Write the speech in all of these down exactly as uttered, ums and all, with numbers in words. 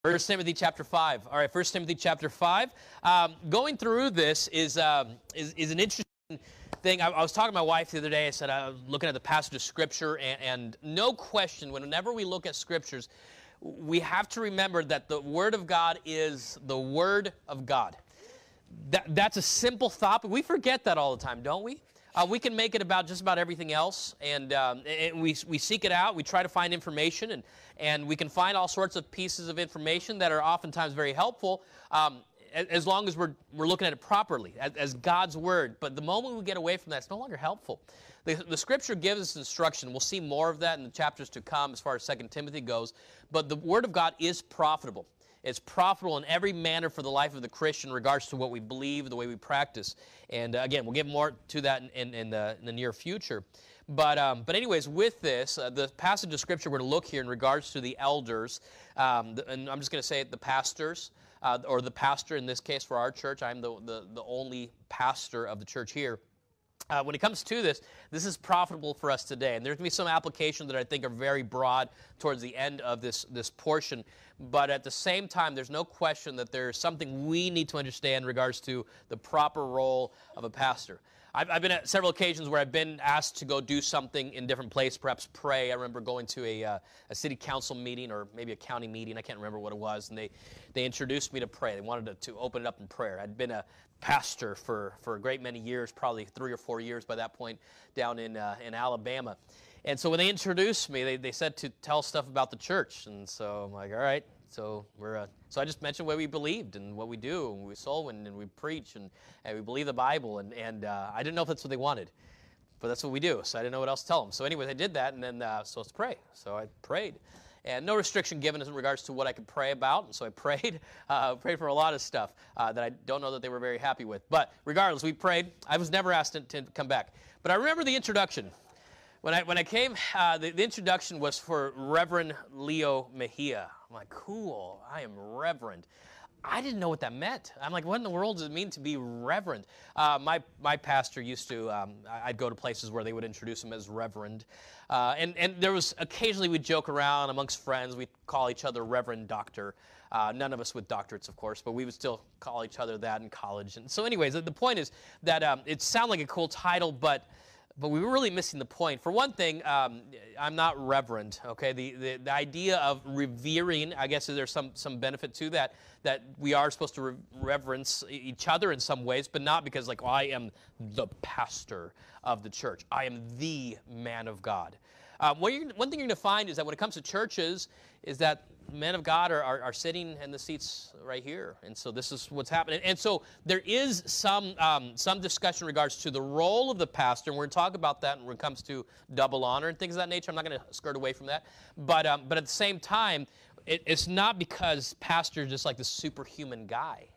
First Timothy chapter five. All right, First Timothy chapter five. Um, going through this is, um, is is an interesting thing. I, I was talking to my wife the other day. I said I was looking at the passage of Scripture, and, and no question, whenever we look at Scriptures, we have to remember that the Word of God is the Word of God. That, that's a simple thought, but we forget that all the time, don't we? Uh, we can make it about just about everything else, and, um, and we we seek it out. We try to find information, and, and we can find all sorts of pieces of information that are oftentimes very helpful, um, as long as we're, we're looking at it properly, as, as God's Word. But the moment we get away from that, it's no longer helpful. The, the Scripture gives us instruction. We'll see more of that in the chapters to come as far as Second Timothy goes. But the Word of God is profitable. It's profitable in every manner for the life of the Christian in regards to what we believe, the way we practice. And uh, again, we'll get more to that in, in, in, the, in the near future. But um, but anyways, with this, uh, the passage of Scripture we're to look here in regards to the elders, um, the, and I'm just going to say it, the pastors, uh, or the pastor in this case for our church. I'm the, the, the only pastor of the church here. Uh, when it comes to this, this is profitable for us today. And there's going to be some applications that I think are very broad towards the end of this, this portion. But at the same time, there's no question that there's something we need to understand in regards to the proper role of a pastor. I've, I've been at several occasions where I've been asked to go do something in different places, perhaps pray. I remember going to a, uh, a city council meeting or maybe a county meeting. I can't remember what it was. And they, they introduced me to pray. They wanted to, to open it up in prayer. I'd been a pastor for, for a great many years, probably three or four years by that point, down in uh, in Alabama. And so when they introduced me, they, they said to tell stuff about the church. And so I'm like, all right. So we're uh, so I just mentioned what we believed and what we do, and we soul win and we preach and, and we believe the Bible. And, and uh, I didn't know if that's what they wanted, but that's what we do. So I didn't know what else to tell them. So anyways, I did that, and then uh, so let's pray. So I prayed. And no restriction given in regards to what I could pray about. And so I prayed, uh, prayed for a lot of stuff uh, that I don't know that they were very happy with. But regardless, we prayed. I was never asked to, to come back. But I remember the introduction. When I when I came, uh, the, the introduction was for Reverend Leo Mejia. I'm like, cool, I am Reverend. I didn't know what that meant. I'm like, what in the world does it mean to be reverend? Uh, my my pastor used to, um, I'd go to places where they would introduce him as Reverend. Uh, and, and there was, occasionally we'd joke around amongst friends. We'd call each other Reverend Doctor. Uh, none of us with doctorates, of course, but we would still call each other that in college. And so anyways, the point is that um, it sounded like a cool title, but But we were really missing the point. For one thing, um, I'm not reverend, okay? The, the the idea of revering, I guess there's some, some benefit to that, that we are supposed to re reverence each other in some ways, but not because, like, oh, I am the pastor of the church. I am the man of God. Um, what you're, one thing you're going to find is that when it comes to churches, is that men of God are, are, are sitting in the seats right here. And so this is what's happening. And so there is some um, some discussion in regards to the role of the pastor. And we're going to talk about that when it comes to double honor and things of that nature. I'm not going to skirt away from that. But, um, but at the same time, it, it's not because pastor is just like the superhuman guy.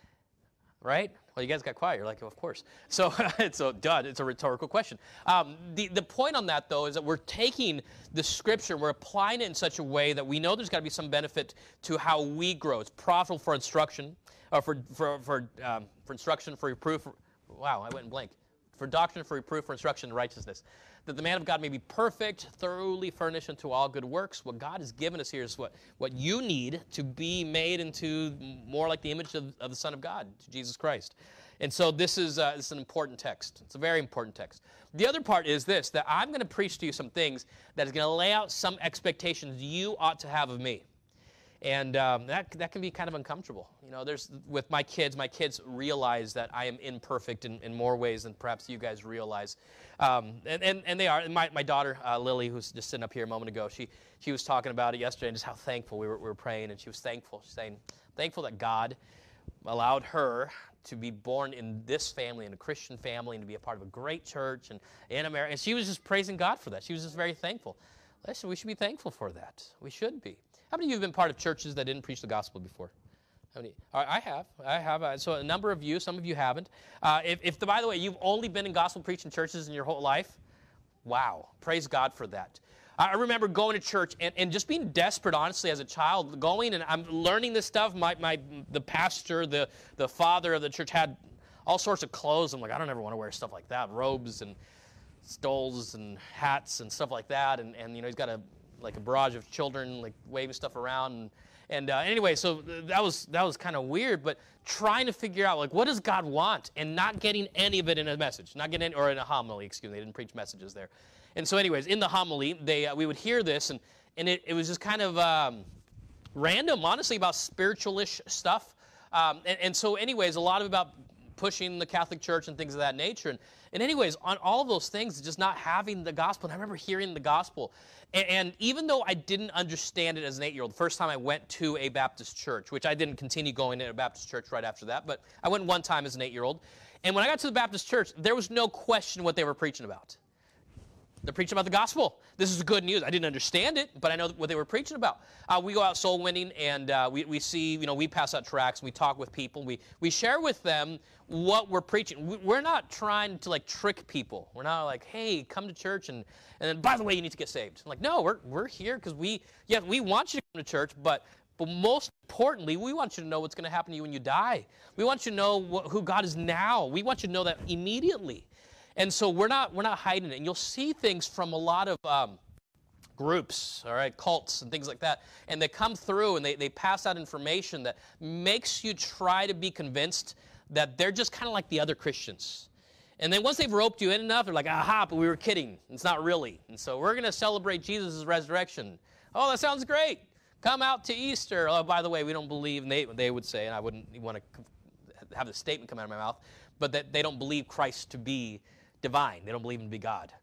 Right? Well, you guys got quiet. You're like, oh, of course. So, so, duh, it's a rhetorical question. Um, the, the point on that, though, is that we're taking the Scripture, we're applying it in such a way that we know there's got to be some benefit to how we grow. It's profitable for instruction, or for for for, um, for instruction, for reproof. Wow, I went in blank. For doctrine, for reproof, for instruction in righteousness. That the man of God may be perfect, thoroughly furnished unto all good works. What God has given us here is what, what you need to be made into more like the image of, of the Son of God, Jesus Christ. And so this is, uh, this is an important text. It's a very important text. The other part is this, that I'm going to preach to you some things that is going to lay out some expectations you ought to have of me. And um, that, that can be kind of uncomfortable. You know, there's, with my kids, my kids realize that I am imperfect in, in more ways than perhaps you guys realize. Um, and, and, and they are. And my, my daughter, uh, Lily, who's just sitting up here a moment ago, she, she was talking about it yesterday and just how thankful we were, we were praying. And she was thankful. She's saying, thankful that God allowed her to be born in this family, in a Christian family, and to be a part of a great church and in America. And she was just praising God for that. She was just very thankful. Listen, we should be thankful for that. We should be. How many of you have been part of churches that didn't preach the gospel before? How many? I have. I have. Uh, so a number of you, some of you haven't. Uh, if, if the, by the way, you've only been in gospel preaching churches in your whole life, wow. Praise God for that. I remember going to church and, and just being desperate, honestly, as a child, going and I'm learning this stuff. My, my, the pastor, the, the father of the church had all sorts of clothes. I'm like, I don't ever want to wear stuff like that, robes and stoles and hats and stuff like that. And, and you know, he's got a like a barrage of children like waving stuff around. And, And uh, anyway, so that was that was kind of weird, but trying to figure out, like, what does God want, and not getting any of it in a message, not getting any, or in a homily, excuse me, they didn't preach messages there. And so anyways, in the homily, they uh, we would hear this, and, and it, it was just kind of um, random, honestly, about spiritual-ish stuff. Um, and, and so anyways, a lot of about pushing the Catholic Church and things of that nature. And, and anyways, on all of those things, just not having the gospel. And I remember hearing the gospel. And, and even though I didn't understand it as an eight-year-old, the first time I went to a Baptist church, which I didn't continue going to a Baptist church right after that, but I went one time as an eight-year-old. And when I got to the Baptist church, there was no question what they were preaching about. They're preaching about the gospel. This is good news. I didn't understand it, but I know what they were preaching about. Uh, we go out soul winning, and uh, we, we see, you know, we pass out tracts, and we talk with people. We, we share with them what we're preaching. We, we're not trying to, like, trick people. We're not like, hey, come to church, and, and then, by the way, you need to get saved. I'm like, no, we're, we're here because we, yeah, we want you to come to church, but, but most importantly, we want you to know what's going to happen to you when you die. We want you to know what, who God is now. We want you to know that immediately. And so we're not we're not hiding it. And you'll see things from a lot of um, groups, all right, cults and things like that. And they come through and they, they pass out information that makes you try to be convinced that they're just kind of like the other Christians. And then once they've roped you in enough, they're like, aha, but we were kidding. It's not really. And so we're going to celebrate Jesus' resurrection. Oh, that sounds great. Come out to Easter. Oh, by the way, we don't believe, and they, they would say, and I wouldn't want to have the statement come out of my mouth, but that they don't believe Christ to be divine. They don't believe him to be God.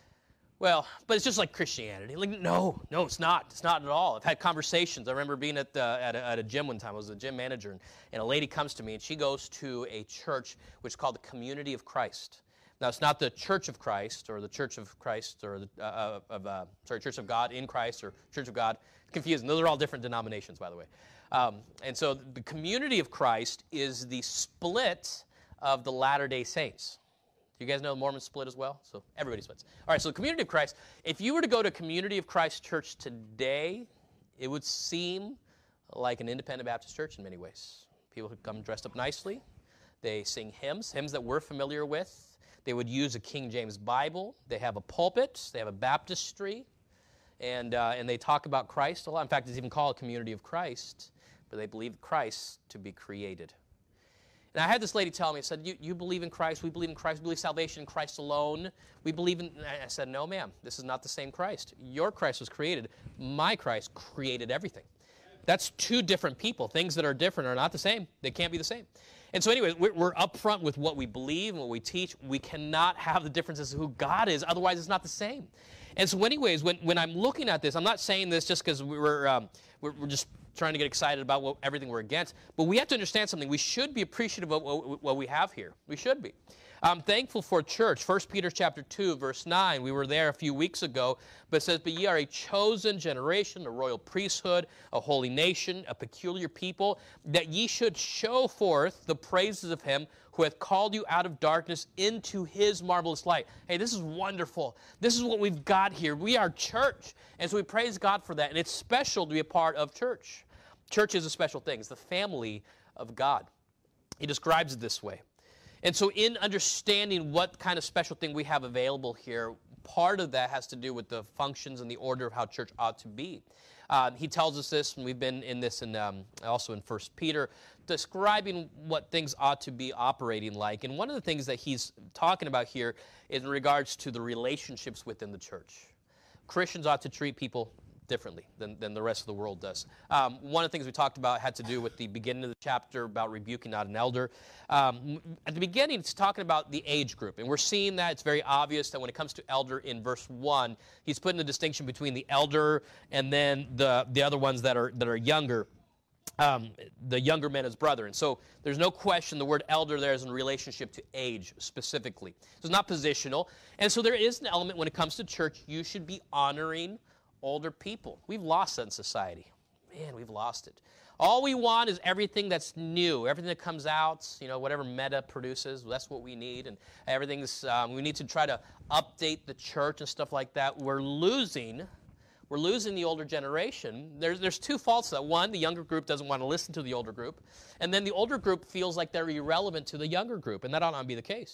Well, but it's just like Christianity. Like, no, no, it's not. It's not at all. I've had conversations. I remember being at, the, at, a, at a gym one time. I was a gym manager, and, and a lady comes to me, and she goes to a church which is called the Community of Christ. Now, it's not the Church of Christ, or the Church of Christ, or the uh, of uh, sorry, Church of God in Christ, or Church of God. It's confusing. Those are all different denominations, by the way. Um, and so the Community of Christ is the split of the Latter-day Saints. You guys know the Mormon split as well? So everybody splits. All right, so the Community of Christ, if you were to go to Community of Christ Church today, it would seem like an independent Baptist church in many ways. People who come dressed up nicely. They sing hymns, hymns that we're familiar with. They would use a King James Bible. They have a pulpit. They have a baptistry. And, uh, and they talk about Christ a lot. In fact, it's even called a Community of Christ, but they believe Christ to be created. And I had this lady tell me, I said, you, you believe in Christ, we believe in Christ, we believe salvation in Christ alone. We believe in, I said, no, ma'am, this is not the same Christ. Your Christ was created. My Christ created everything. That's two different people. Things that are different are not the same. They can't be the same. And so anyways, we're, we're upfront with what we believe and what we teach. We cannot have the differences of who God is, otherwise it's not the same. And so anyways, when, when I'm looking at this, I'm not saying this just because we we're, um, we're, we're just trying to get excited about what, everything we're against, but we have to understand something. We should be appreciative of what, what we have here. We should be. I'm thankful for church. First Peter chapter two, verse nine. We were there a few weeks ago, but it says, but ye are a chosen generation, a royal priesthood, a holy nation, a peculiar people, that ye should show forth the praises of him who hath called you out of darkness into his marvelous light. Hey, this is wonderful. This is what we've got here. We are church. And so we praise God for that. And it's special to be a part of church. Church is a special thing. It's the family of God. He describes it this way. And so in understanding what kind of special thing we have available here, part of that has to do with the functions and the order of how church ought to be. Uh, he tells us this, and we've been in this in, um, also in First Peter, describing what things ought to be operating like. And one of the things that he's talking about here is in regards to the relationships within the church. Christians ought to treat people differently than, than the rest of the world does. Um, one of the things we talked about had to do with the beginning of the chapter about rebuking not an elder. Um, at the beginning, it's talking about the age group, and we're seeing that. It's very obvious that when it comes to elder in verse one, he's putting the distinction between the elder and then the, the other ones that are, that are younger. Um, the younger men as brother. And so there's no question the word elder there is in relationship to age specifically. So it's not positional. And so there is an element when it comes to church, you should be honoring older people. We've lost that in society. Man, we've lost it. All we want is everything that's new, everything that comes out, you know, whatever Meta produces, that's what we need. And everything's, um, we need to try to update the church and stuff like that. We're losing, we're losing the older generation. There's, there's two faults to that. One, the younger group doesn't want to listen to the older group. And then the older group feels like they're irrelevant to the younger group. And that ought not be the case.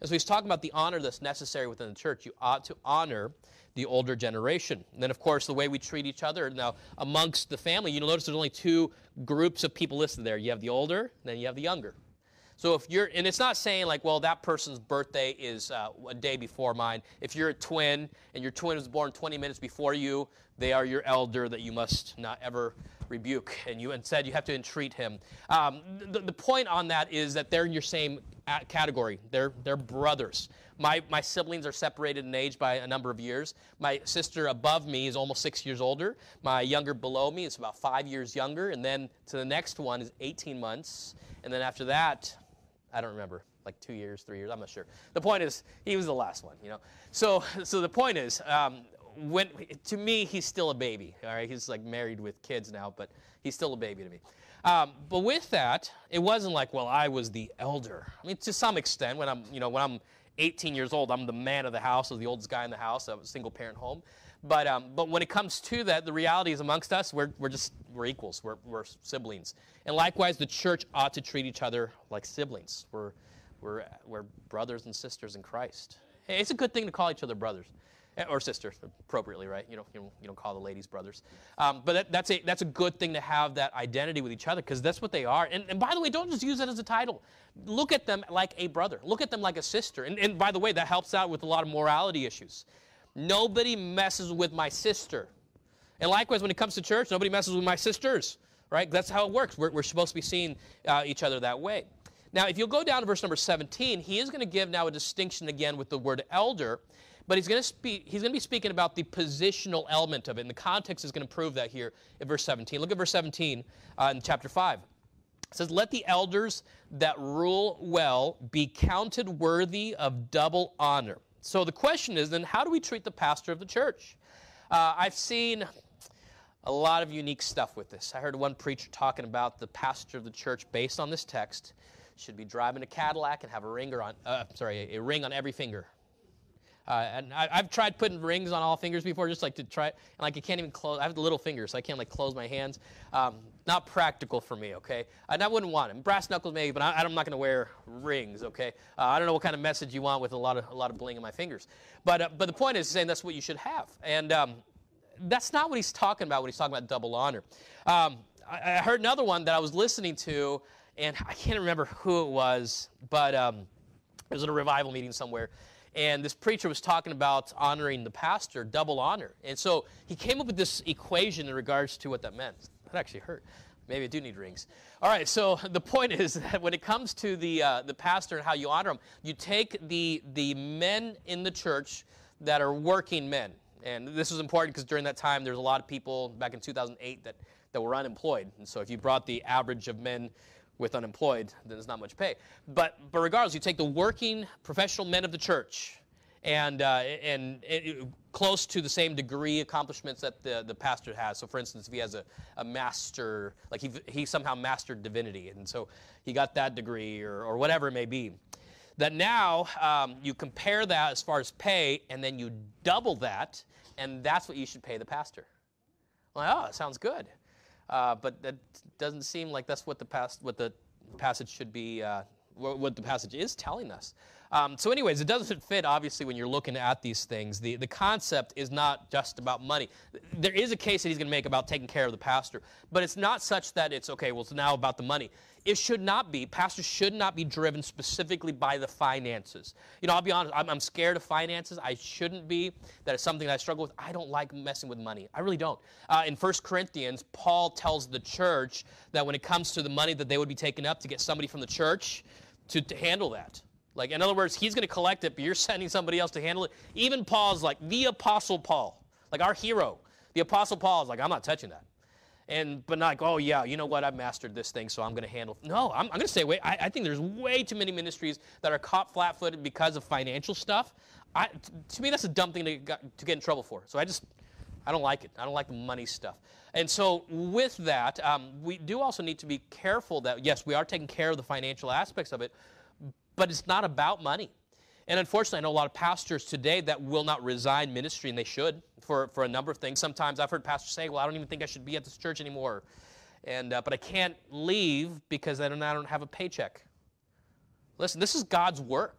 And so he's talking about the honor that's necessary within the church. You ought to honor the older generation. And then, of course, the way we treat each other. Now, amongst the family, you'll notice there's only two groups of people listed there. You have the older, and then you have the younger. So if you're, and it's not saying like, well, that person's birthday is uh, a day before mine. If you're a twin, and your twin was born twenty minutes before you, they are your elder that you must not ever rebuke, and you instead you have to entreat him. Um, the, the point on that is that they're in your same category. They're they're brothers. My my siblings are separated in age by a number of years. My sister above me is almost six years older. My younger below me is about five years younger, and then to the next one is eighteen months, and then after that, I don't remember, like two years, three years. I'm not sure. The point is, he was the last one, you know. So so the point is. Um, When, to me, he's still a baby, all right? He's like married with kids now, but he's still a baby to me. Um, but with that, it wasn't like, well, I was the elder. I mean, to some extent, when I'm, you know, when I'm eighteen years old, I'm the man of the house, I was the oldest guy in the house, I have a single-parent home. But um, but when it comes to that, the reality is amongst us, we're we're just we're equals, we're we're siblings, and likewise, the church ought to treat each other like siblings. We're we're we're brothers and sisters in Christ. Hey, it's a good thing to call each other brothers. Or sisters, appropriately, right? You don't, you don't, you don't call the ladies brothers. Um, but that, that's, a, that's a good thing to have that identity with each other, because that's what they are. And, and by the way, don't just use that as a title. Look at them like a brother. Look at them like a sister. And, and by the way, that helps out with a lot of morality issues. Nobody messes with my sister. And likewise, when it comes to church, nobody messes with my sisters, right? That's how it works. We're, we're supposed to be seeing uh, each other that way. Now, if you'll go down to verse number seventeen, he is going to give now a distinction again with the word elder. But he's going to speak, he's going to be speaking about the positional element of it. And the context is going to prove that here in verse seventeen. Look at verse seventeen uh, in chapter five. It says, "Let the elders that rule well be counted worthy of double honor." So the question is then, how do we treat the pastor of the church? Uh, I've seen a lot of unique stuff with this. I heard one preacher talking about the pastor of the church based on this text should be driving a Cadillac and have a ring on, uh, sorry, a, a ring on every finger. Uh, and I, I've tried putting rings on all fingers before, just like to try, and like I can't even close. I have the little fingers, so I can't like close my hands. Um, not practical for me, okay? And I wouldn't want them. Brass knuckles maybe, but I, I'm not going to wear rings, okay? Uh, I don't know what kind of message you want with a lot of a lot of bling in my fingers, but uh, but the point is saying that's what you should have, and um, that's not what he's talking about when he's talking about double honor. Um, I, I heard another one that I was listening to, and I can't remember who it was, but um, it was at a revival meeting somewhere. And this preacher was talking about honoring the pastor, double honor. And so he came up with this equation in regards to what that meant. That actually hurt. Maybe I do need rings. All right, so the point is that when it comes to the uh, the pastor and how you honor him, you take the the men in the church that are working men. And this was important because during that time, there was a lot of people back in two thousand eight that, that were unemployed. And so if you brought the average of men with unemployed, then there's not much pay. But but regardless, you take the working professional men of the church and uh, and it, close to the same degree accomplishments that the, the pastor has. So for instance, if he has a, a master, like he he somehow mastered divinity, and so he got that degree or, or whatever it may be, that now um, you compare that as far as pay, and then you double that, and that's what you should pay the pastor. Well, oh, that sounds good. Uh, but that doesn't seem like that's what the past, what the passage should be, uh, what the passage is telling us. Um, so anyways, it doesn't fit, obviously, when you're looking at these things. The, the concept is not just about money. There is a case that he's going to make about taking care of the pastor, but it's not such that it's, okay, well, it's now about the money. It should not be. Pastors should not be driven specifically by the finances. You know, I'll be honest, I'm, I'm scared of finances. I shouldn't be. That is something that I struggle with. I don't like messing with money. I really don't. Uh, in First Corinthians, Paul tells the church that when it comes to the money that they would be taking up to get somebody from the church to, to handle that. Like, in other words, he's going to collect it, but you're sending somebody else to handle it. Even Paul's like, the Apostle Paul, like our hero. The Apostle Paul is like, I'm not touching that. And but not like, oh yeah, you know what, I've mastered this thing, so I'm going to handle it. No, I'm, I'm going to say, wait, I, I think there's way too many ministries that are caught flat-footed because of financial stuff. I, t- to me, that's a dumb thing to, got, to get in trouble for. So I just, I don't like it. I don't like the money stuff. And so with that, um, we do also need to be careful that, yes, we are taking care of the financial aspects of it, but it's not about money. And unfortunately, I know a lot of pastors today that will not resign ministry, and they should, for, for a number of things. Sometimes I've heard pastors say, well, I don't even think I should be at this church anymore. And uh, but I can't leave because I don't, I don't have a paycheck. Listen, this is God's work.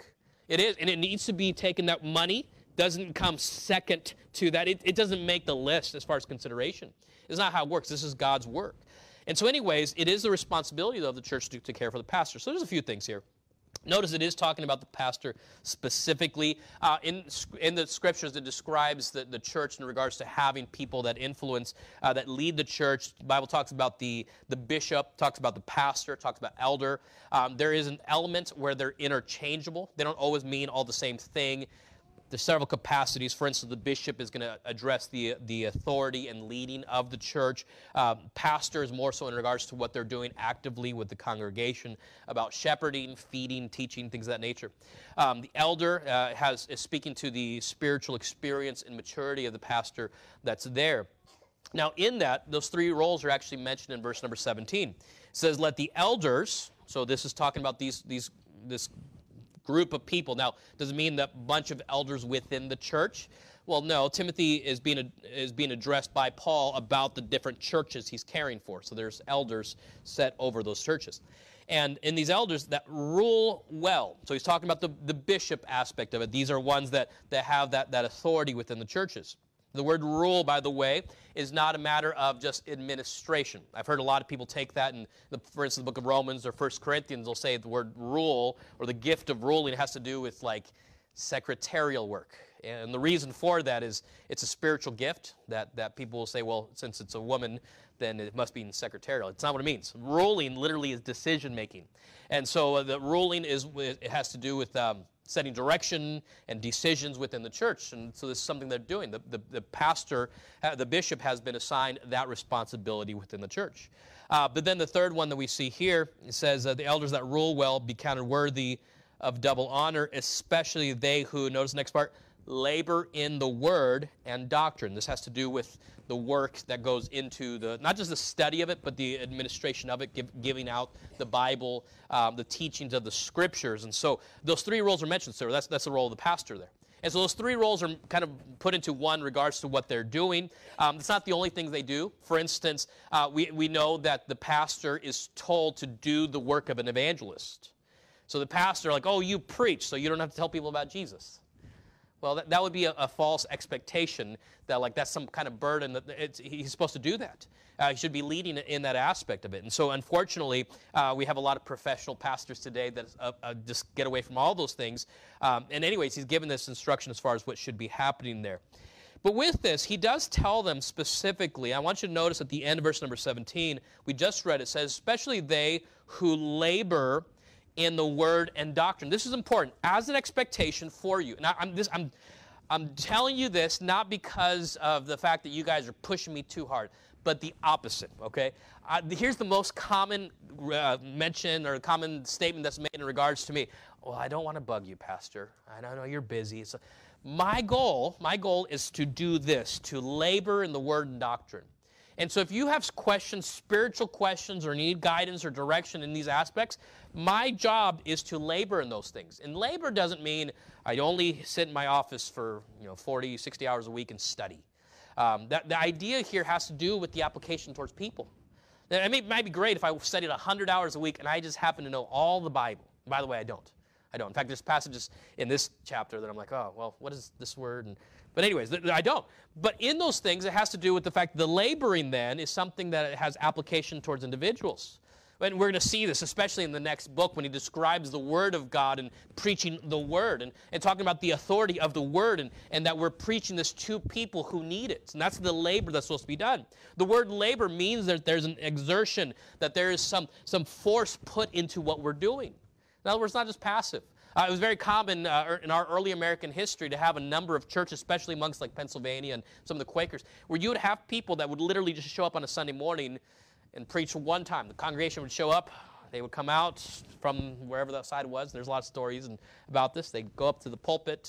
It is, and it needs to be taken. That money doesn't come second to that. It, it doesn't make the list as far as consideration. It's not how it works. This is God's work. And so anyways, it is the responsibility of the church to, to care for the pastor. So there's a few things here. Notice it is talking about the pastor specifically. Uh, in, in the scriptures, it describes the, the church in regards to having people that influence, uh, that lead the church. The Bible talks about the, the bishop, talks about the pastor, talks about elder. Um, there is an element where they're interchangeable. They don't always mean all the same thing. There's several capacities. For instance, the bishop is going to address the, the authority and leading of the church. Um, pastor is more so in regards to what they're doing actively with the congregation about shepherding, feeding, teaching, things of that nature. Um, the elder uh, has is speaking to the spiritual experience and maturity of the pastor that's there. Now, in that, those three roles are actually mentioned in verse number seventeen. It says, let the elders, so this is talking about these these this group of people. Now, does it mean that bunch of elders within the church? Well, no. Timothy is being is being addressed by Paul about the different churches he's caring for. So there's elders set over those churches. And in these elders that rule well. So he's talking about the, the bishop aspect of it. These are ones that, that have that, that authority within the churches. The word rule, by the way, is not a matter of just administration. I've heard a lot of people take that, and for instance, the book of Romans or First Corinthians, they'll say the word rule or the gift of ruling has to do with like secretarial work. And the reason for that is it's a spiritual gift that, that people will say, well, since it's a woman, then it must be secretarial. It's not what it means. Ruling literally is decision making. And so uh, the ruling is, it has to do with um, setting direction and decisions within the church. And so this is something they're doing. The, the, the pastor, uh, the bishop has been assigned that responsibility within the church. Uh, but then the third one that we see here, it says, uh, the elders that rule well be counted worthy of double honor, especially they who, notice the next part, labor in the word and doctrine. This has to do with the work that goes into the, not just the study of it, but the administration of it, give, giving out the Bible, um, the teachings of the scriptures. And so those three roles are mentioned, sir. That's, that's the role of the pastor there. And so those three roles are kind of put into one in regards to what they're doing. Um, it's not the only things they do. For instance, uh, we, we know that the pastor is told to do the work of an evangelist. So the pastor, like, oh, you preach, so you don't have to tell people about Jesus. Well, that, that would be a, a false expectation that, like, that's some kind of burden that it's, he's supposed to do that. Uh, he should be leading in that aspect of it. And so, unfortunately, uh, we have a lot of professional pastors today that uh, uh, just get away from all those things. Um, and anyways, he's given this instruction as far as what should be happening there. But with this, he does tell them specifically, I want you to notice at the end of verse number seventeen, we just read, it says, especially they who labor in the word and doctrine. This is important as an expectation for you. Now, I'm, this, I'm, I'm telling you this not because of the fact that you guys are pushing me too hard, but the opposite, okay? Uh, here's the most common uh, mention or common statement that's made in regards to me. Well, I don't want to bug you, Pastor. I know you're busy. So my goal, my goal is to do this, to labor in the word and doctrine. And so if you have questions, spiritual questions, or need guidance or direction in these aspects, my job is to labor in those things. And labor doesn't mean I only sit in my office for, you know, forty, sixty hours a week and study. Um, that, the idea here has to do with the application towards people. Now, I mean, it might be great if I studied one hundred hours a week and I just happen to know all the Bible. By the way, I don't. I don't. In fact, there's passages in this chapter that I'm like, oh, well, what is this word? And, but anyways, I don't. But in those things, it has to do with the fact that the laboring then is something that has application towards individuals. And we're going to see this, especially in the next book when he describes the Word of God and preaching the Word and, and talking about the authority of the Word and, and that we're preaching this to people who need it. And that's the labor that's supposed to be done. The word labor means that there's an exertion, that there is some, some force put into what we're doing. In other words, not just passive. Uh, it was very common uh, in our early American history to have a number of churches, especially amongst like Pennsylvania and some of the Quakers, where you would have people that would literally just show up on a Sunday morning and preach one time. The congregation would show up. They would come out from wherever that side was. There's a lot of stories and, about this. They'd go up to the pulpit,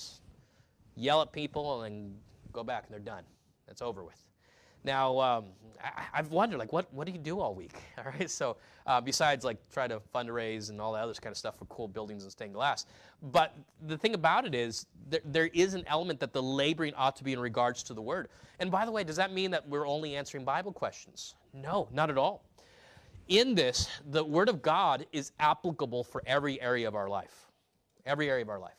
yell at people, and then go back, and they're done. It's over with. Now, um, I, I've wondered, like, what, what do you do all week? All right, so uh, besides, like, try to fundraise and all that other kind of stuff for cool buildings and stained glass. But the thing about it is there, there is an element that the laboring ought to be in regards to the Word. And by the way, does that mean that we're only answering Bible questions? No, not at all. In this, the Word of God is applicable for every area of our life. Every area of our life.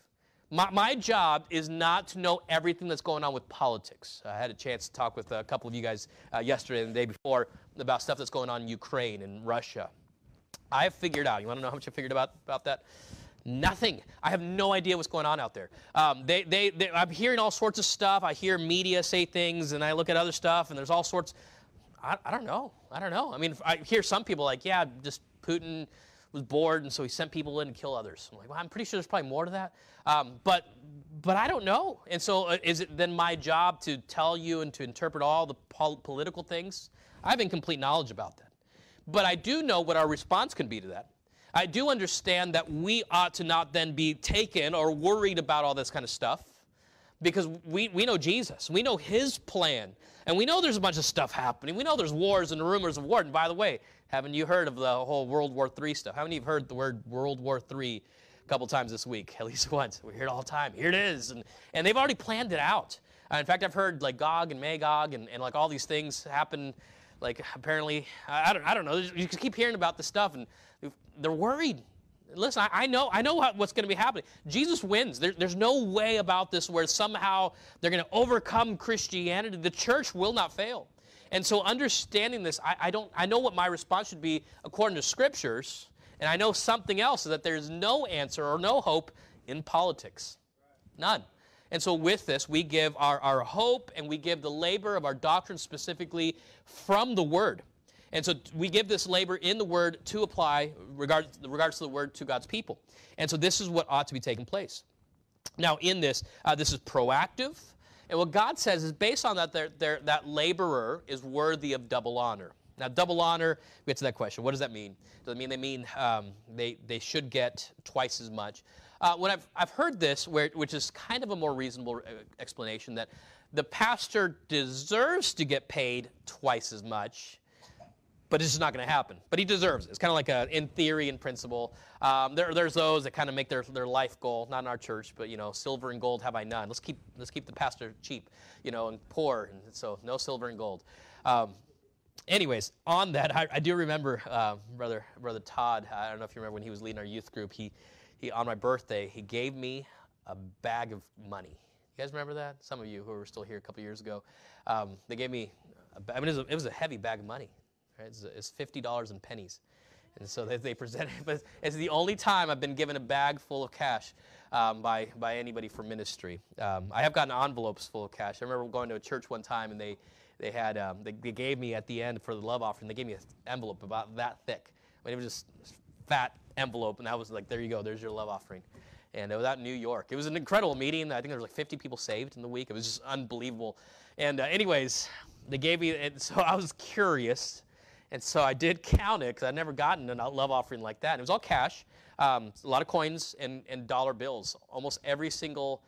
My, my job is not to know everything that's going on with politics. I had a chance to talk with a couple of you guys uh, yesterday and the day before about stuff that's going on in Ukraine and Russia. I've figured out, you want to know how much I figured about, about that? Nothing. I have no idea what's going on out there. Um, they, they, they, I'm hearing all sorts of stuff. I hear media say things, and I look at other stuff, and there's all sorts. I, I don't know. I don't know. I mean, I hear some people like, yeah, just Putin was bored, and so he sent people in to kill others. I'm like, well, I'm pretty sure there's probably more to that. Um, but, but I don't know. And so uh, is it then my job to tell you and to interpret all the pol- political things? I have incomplete knowledge about that. But I do know what our response can be to that. I do understand that we ought to not then be taken or worried about all this kind of stuff because we, we know Jesus. We know his plan. And we know there's a bunch of stuff happening. We know there's wars and rumors of war. And by the way, haven't you heard of the whole World War Three stuff? How many of you have heard the word World War Three a couple times this week? At least once. We hear it all the time. Here it is. And, and they've already planned it out. Uh, in fact, I've heard like Gog and Magog and, and like all these things happen. Like apparently, I don't, I don't know. You just keep hearing about this stuff, and they're worried. Listen, I, I know, I know what's going to be happening. Jesus wins. There, there's no way about this where somehow they're going to overcome Christianity. The church will not fail. And so, understanding this, I, I don't, I know what my response should be according to Scriptures, and I know something else is that there's no answer or no hope in politics, none. And so with this, we give our, our hope and we give the labor of our doctrine specifically from the Word. And so we give this labor in the Word to apply regards, regards to the Word to God's people. And so this is what ought to be taking place. Now in this, uh, this is proactive. And what God says is based on that, they're, they're, that laborer is worthy of double honor. Now double honor, we get to that question. What does that mean? Does it mean they mean um, they, they should get twice as much? Uh, when I've, I've heard this, where, which is kind of a more reasonable explanation, that the pastor deserves to get paid twice as much, but it's just not going to happen. But he deserves it. It's kind of like a, in theory and principle. Um, there, there's those that kind of make their, their life goal, not in our church, but, you know, silver and gold have I none. Let's keep, let's keep the pastor cheap, you know, and poor, and so no silver and gold. Um, anyways, on that, I, I do remember uh, Brother Brother Todd. I don't know if you remember when he was leading our youth group. He He, on my birthday, he gave me a bag of money. You guys remember that? Some of you who were still here a couple years ago. Um, they gave me, a, I mean, it was, a, it was a heavy bag of money. Right? It's, it's fifty dollars in pennies. And so they, they presented it. But it's the only time I've been given a bag full of cash um, by, by anybody for ministry. Um, I have gotten envelopes full of cash. I remember going to a church one time, and they, they, had, um, they, they gave me at the end for the love offering, they gave me an envelope about that thick. I mean, it was just fat envelope, and I was like, there you go, there's your love offering. And it was out in New York. It was an incredible meeting. I think there was like fifty people saved in the week. It was just unbelievable. And uh, anyways, they gave me, and so I was curious, and so I did count it, because I'd never gotten a love offering like that. And it was all cash, um, a lot of coins and, and dollar bills. Almost every single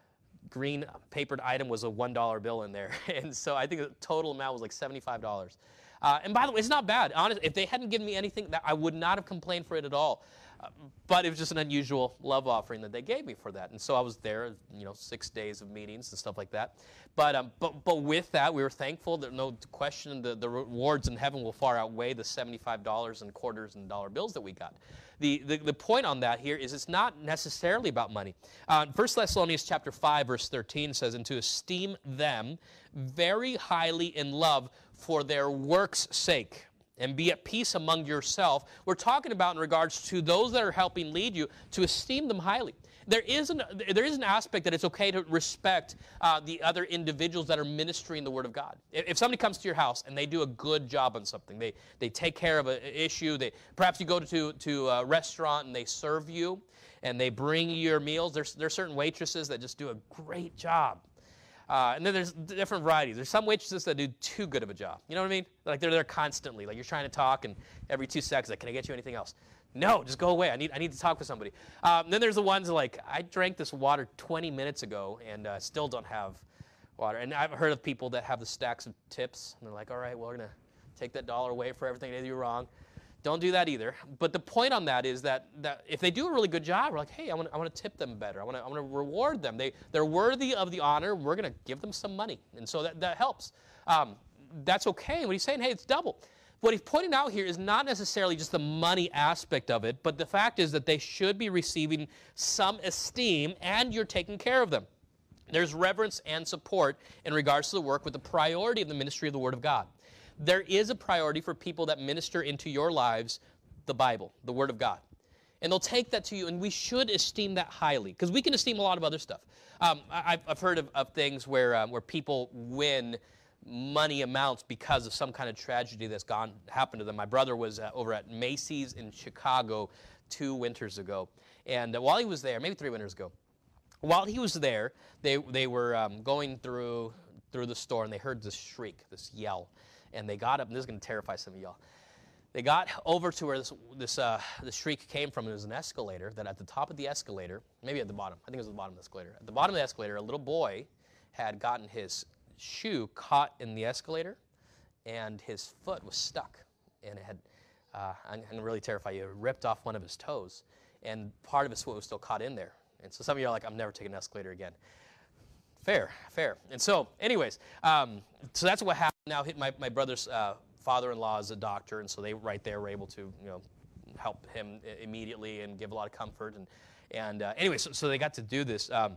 green papered item was a one dollar bill in there. And so I think the total amount was like seventy-five dollars. Uh, and by the way, it's not bad. Honestly, if they hadn't given me anything, that I would not have complained for it at all. Uh, but it was just an unusual love offering that they gave me for that. And so I was there, you know, six days of meetings and stuff like that. But um, but but with that, we were thankful. There's no question the, the rewards in heaven will far outweigh the seventy-five dollars and quarters and dollar bills that we got. The, the, the point on that here is it's not necessarily about money. Uh, First Thessalonians chapter five, verse thirteen says, and to esteem them very highly in love for their works' sake, and be at peace among yourself. We're talking about in regards to those that are helping lead you, to esteem them highly. There is an, there is an aspect that it's okay to respect uh, the other individuals that are ministering the Word of God. If, if somebody comes to your house and they do a good job on something, they, they take care of an issue, they, perhaps you go to, to a restaurant and they serve you and they bring you your meals. There's, there's certain waitresses that just do a great job. Uh, and then there's different varieties. There's some waitresses that do too good of a job. You know what I mean? Like they're there constantly. Like you're trying to talk, and every two seconds, like, can I get you anything else? No, just go away. I need I need to talk with somebody. Um, then there's the ones like, I drank this water twenty minutes ago and uh, still don't have water. And I've heard of people that have the stacks of tips, and they're like, all right, well, we're going to take that dollar away for everything they do wrong. Don't do that either. But the point on that is that, that if they do a really good job, we're like, hey, I want I want to tip them better. I want to I want to reward them. They they're worthy of the honor. We're going to give them some money, and so that that helps. Um, that's okay. What he's saying, hey, it's double. what he's pointing out here is not necessarily just the money aspect of it, but the fact is that they should be receiving some esteem and you're taking care of them. There's reverence and support in regards to the work with the priority of the ministry of the Word of God. There is a priority for people that minister into your lives the Bible, the Word of God. And they'll take that to you, and we should esteem that highly, because we can esteem a lot of other stuff. Um, I, I've heard of, of things where, um, where people win money amounts because of some kind of tragedy that's gone happened to them. My brother was uh, over at Macy's in Chicago two winters ago, and uh, while he was there, maybe three winters ago, while he was there, they they were um, going through through the store, and they heard this shriek, this yell, and they got up, and this is going to terrify some of y'all. They got over to where this this uh, the shriek came from. It was an escalator. That at the top of the escalator, maybe at the bottom, I think it was at the bottom of the escalator. At the bottom of the escalator, a little boy had gotten his shoe caught in the escalator, and his foot was stuck, and it had, uh, I'm going to really terrify you, it ripped off one of his toes, and part of his foot was still caught in there. And so some of you are like, I'm never taking an escalator again. Fair, fair. And so, anyways, um, so that's what happened. Now, my, my brother's uh, father-in-law is a doctor, and so they right there were able to, you know, help him immediately and give a lot of comfort. And, and uh, anyway, so, so they got to do this. Um,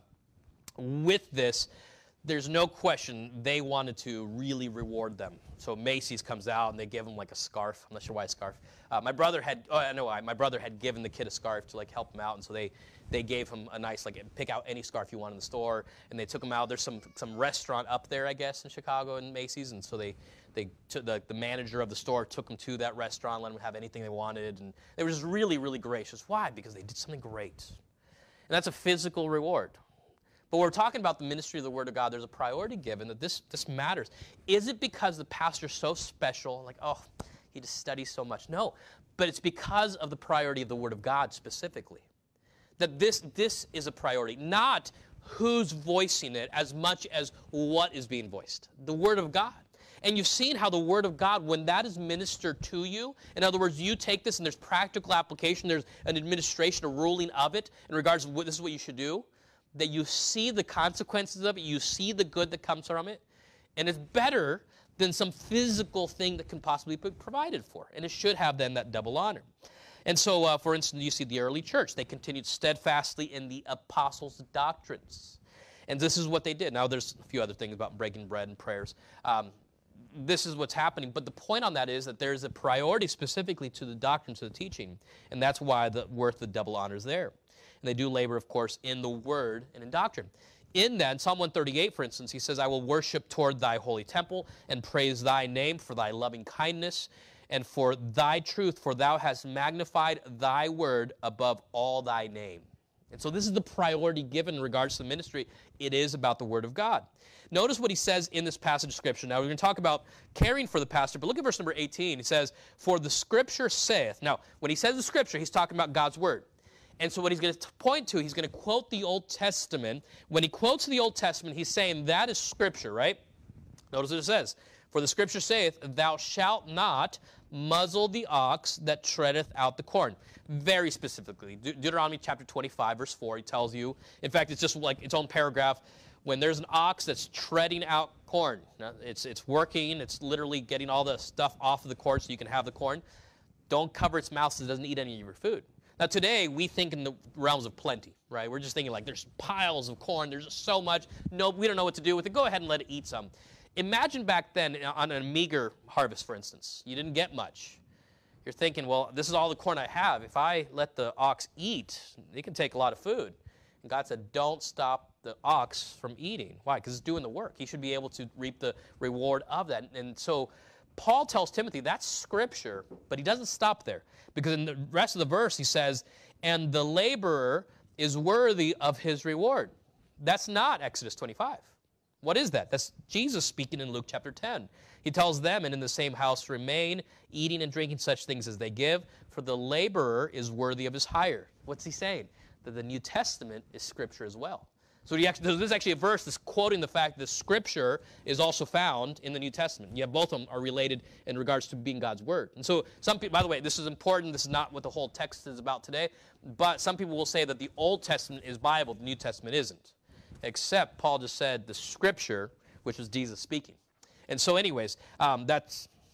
with this, there's no question they wanted to really reward them. So Macy's comes out and they give him like a scarf. I'm not sure why a scarf. Uh, my brother had, oh, I know why. My brother had given the kid a scarf to like help him out, and so they they gave him a nice, like, pick out any scarf you want in the store, and they took him out. There's some some restaurant up there, I guess, in Chicago and Macy's, and so they they took the the manager of the store took them to that restaurant, let them have anything they wanted, and they were just really really gracious. Why? Because they did something great, and that's a physical reward. But we're talking about the ministry of the Word of God. There's a priority given that this, this matters. Is it because the pastor's so special, like, oh, he just studies so much? No, but it's because of the priority of the Word of God specifically. That this, this is a priority, not who's voicing it as much as what is being voiced. The Word of God. And you've seen how the Word of God, when that is ministered to you, in other words, you take this and there's practical application, there's an administration, a ruling of it in regards to what, this is what you should do, that you see the consequences of it, you see the good that comes from it, and it's better than some physical thing that can possibly be provided for. And it should have then that double honor. And so, uh, for instance, you see the early church. They continued steadfastly in the apostles' doctrines. And this is what they did. Now, there's a few other things about breaking bread and prayers. Um, this is what's happening. But the point on that is that there's a priority specifically to the doctrine, to the teaching. And that's why the worth the double honor is there. And they do labor, of course, in the Word and in doctrine. In that, Psalm one thirty-eight, for instance, he says, I will worship toward thy holy temple and praise thy name for thy loving kindness and for thy truth, for thou hast magnified thy word above all thy name. And so this is the priority given in regards to the ministry. It is about the Word of God. Notice what he says in this passage of Scripture. Now, we're going to talk about caring for the pastor, but look at verse number eighteen. He says, for the Scripture saith. Now, when he says the Scripture, he's talking about God's Word. And so what he's going to point to, he's going to quote the Old Testament. When he quotes the Old Testament, he's saying that is Scripture, right? Notice what it says. For the Scripture saith, thou shalt not muzzle the ox that treadeth out the corn. Very specifically. De- Deuteronomy chapter twenty-five, verse four, he tells you. In fact, it's just like its own paragraph. When there's an ox that's treading out corn, now, it's, it's working, it's literally getting all the stuff off of the corn so you can have the corn. Don't cover its mouth so it doesn't eat any of your food. Now, today, we think in the realms of plenty, right? We're just thinking like there's piles of corn, there's just so much. No, we don't know what to do with it. Go ahead and let it eat some. Imagine back then on a meager harvest, for instance. You didn't get much. You're thinking, well, this is all the corn I have. If I let the ox eat, it can take a lot of food. And God said, don't stop the ox from eating. Why? Because it's doing the work. He should be able to reap the reward of that. And so Paul tells Timothy that's Scripture, but he doesn't stop there. Because in the rest of the verse he says, and the laborer is worthy of his reward. That's not Exodus twenty-five. What is that? That's Jesus speaking in Luke chapter ten. He tells them, and in the same house remain, eating and drinking such things as they give, for the laborer is worthy of his hire. What's he saying? That the New Testament is Scripture as well. So actually, this is actually a verse that's quoting the fact that Scripture is also found in the New Testament. Yeah, both of them are related in regards to being God's Word. And so some people, by the way, this is important. This is not what the whole text is about today. But some people will say that the Old Testament is Bible, the New Testament isn't. Except Paul just said the Scripture, which was Jesus speaking. And so anyways, um, that's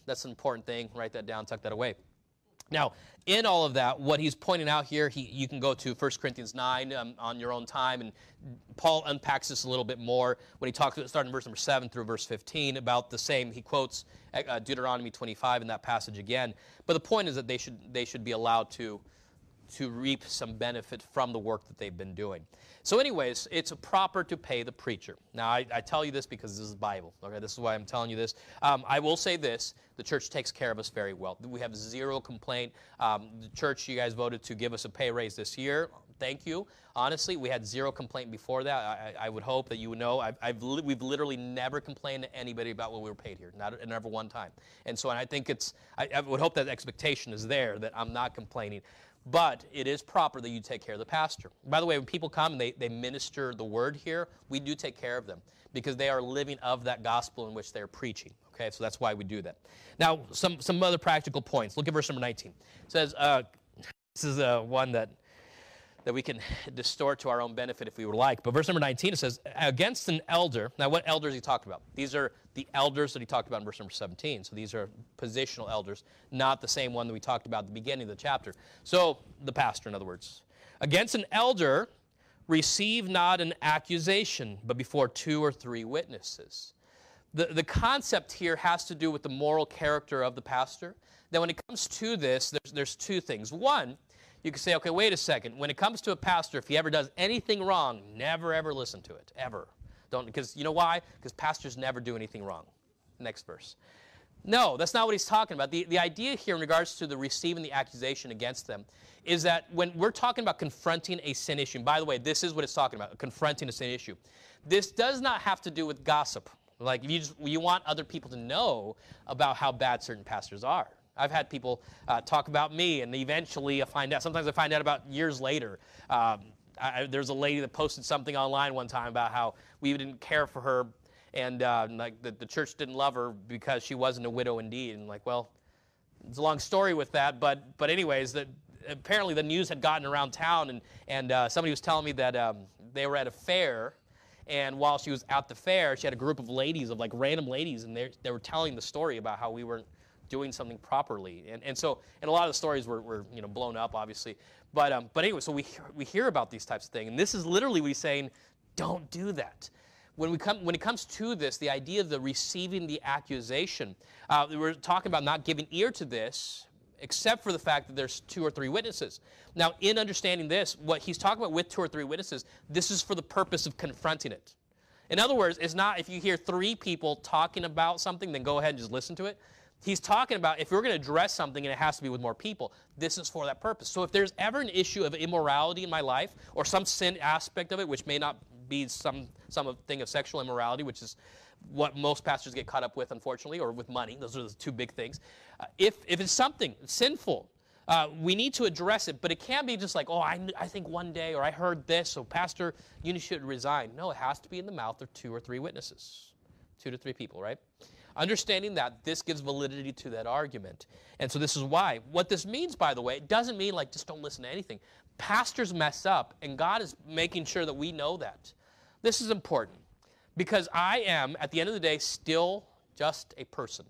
That's an important thing. Write that down, tuck that away. Now, in all of that, what he's pointing out here, he, you can go to First Corinthians nine um, on your own time, and Paul unpacks this a little bit more when he talks, starting in verse number seven through verse fifteen, about the same. He quotes uh, Deuteronomy twenty-five in that passage again. But the point is that they should, they should be allowed to, to reap some benefit from the work that they've been doing. So anyways, it's proper to pay the preacher. Now, I, I tell you this because this is the Bible. Okay, this is why I'm telling you this. Um, I will say this. The church takes care of us very well. We have zero complaint. Um, the church, you guys voted to give us a pay raise this year. Thank you. Honestly, we had zero complaint before that. I, I would hope that you would know. I've, I've li we've literally never complained to anybody about what we were paid here, not never one time. And so and I think it's, I, I would hope that expectation is there, that I'm not complaining. But it is proper that you take care of the pastor. By the way, when people come and they, they minister the word here, we do take care of them because they are living of that gospel in which they're preaching. Okay, so that's why we do that. Now, some, some other practical points. Look at verse number nineteen. It says, uh, this is uh, one that, that we can distort to our own benefit if we would like. But verse number nineteen, it says, against an elder. Now, what elders is he talking about? These are the elders that he talked about in verse number seventeen. So these are positional elders, not the same one that we talked about at the beginning of the chapter. So the pastor, in other words. Against an elder, receive not an accusation, but before two or three witnesses. The, the concept here has to do with the moral character of the pastor. Now, when it comes to this, there's, there's two things. One, you can say, okay, wait a second. When it comes to a pastor, if he ever does anything wrong, never, ever listen to it, ever. Don't, because you know why? Because pastors never do anything wrong. Next verse. No, that's not what he's talking about. The, the idea here in regards to the receiving the accusation against them is that when we're talking about confronting a sin issue, and by the way, this is what it's talking about, confronting a sin issue. This does not have to do with gossip. Like, if you, just, you want other people to know about how bad certain pastors are. I've had people uh, talk about me, and eventually I find out. Sometimes I find out about years later. Um, I, there's a lady that posted something online one time about how we didn't care for her, and uh, like the, the church didn't love her because she wasn't a widow indeed. And like, well, it's a long story with that, but but anyways, that apparently the news had gotten around town, and and uh, somebody was telling me that um, they were at a fair. And while she was at the fair, she had a group of ladies, of like random ladies, and they they were telling the story about how we weren't doing something properly. And and so, and a lot of the stories were, were you know, blown up, obviously. But um, but anyway, so we we hear about these types of things, and this is literally we saying, don't do that. When we come when it comes to this, the idea of the receiving the accusation, uh, we're talking about not giving ear to this, except for the fact that there's two or three witnesses. Now, in understanding this, what he's talking about with two or three witnesses, this is for the purpose of confronting it. In other words, it's not if you hear three people talking about something, then go ahead and just listen to it. He's talking about if we're going to address something and it has to be with more people, this is for that purpose. So if there's ever an issue of immorality in my life or some sin aspect of it, which may not be some, some thing of sexual immorality, which is what most pastors get caught up with, unfortunately, or with money. Those are the two big things. Uh, if, if it's something sinful, uh, we need to address it, but it can't be just like, oh, I, I think one day, or I heard this, so pastor, you should resign. No, it has to be in the mouth of two or three witnesses. Two to three people, right? Understanding that, this gives validity to that argument. And so this is why. What this means, by the way, it doesn't mean like just don't listen to anything. Pastors mess up, and God is making sure that we know that. This is important because I am, at the end of the day, still just a person.